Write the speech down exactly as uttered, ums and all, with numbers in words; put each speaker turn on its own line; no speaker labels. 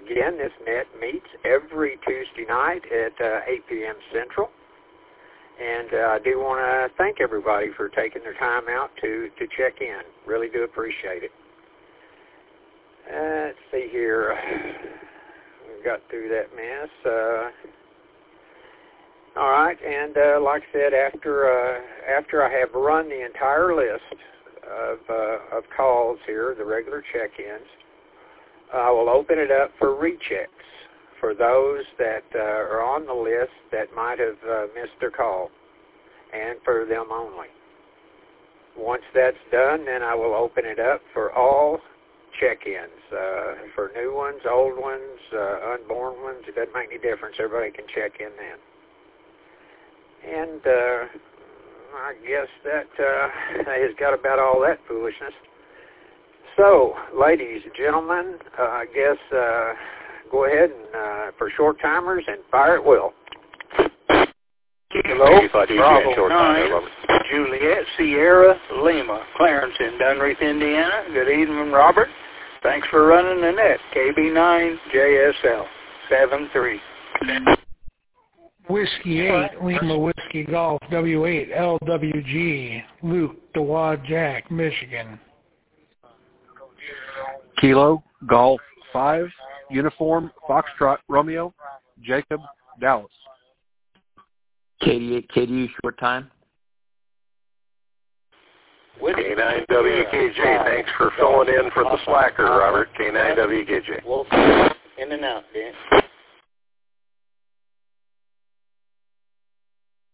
again, this net meets every Tuesday night at uh, eight p.m. Central. And uh, I do want to thank everybody for taking their time out to, to check in. Really do appreciate it. Uh, let's see here. We got through that mess. Uh, all right, and uh, like I said, after uh, after I have run the entire list of uh, of calls here, the regular check-ins, I will open it up for rechecks for those that uh, are on the list that might have uh, missed their call, and for them only. Once that's done, then I will open it up for all check-ins, uh, for new ones, old ones, uh, unborn ones. It doesn't make any difference. Everybody can check in then. And uh, I guess that uh, has got about all that foolishness. So, ladies and gentlemen, uh, I guess uh, go ahead and uh, for short timers and fire at will.
Hello, Bravo nine, Juliet Sierra Lima, Clarence in Dunreath, Indiana. Good evening, Robert. Thanks for running the net. K B nine J S L seven three.
Whiskey eight, Lima Whiskey Golf, W eight L W G, Luke, Dewad Jack, Michigan.
Kilo, Golf five, Uniform, Foxtrot, Romeo, Jacob, Dallas.
K D eight K D U, short time.
K nine W K J, thanks for filling in for the slacker, Robert. K nine W K J.
In and out, Dan.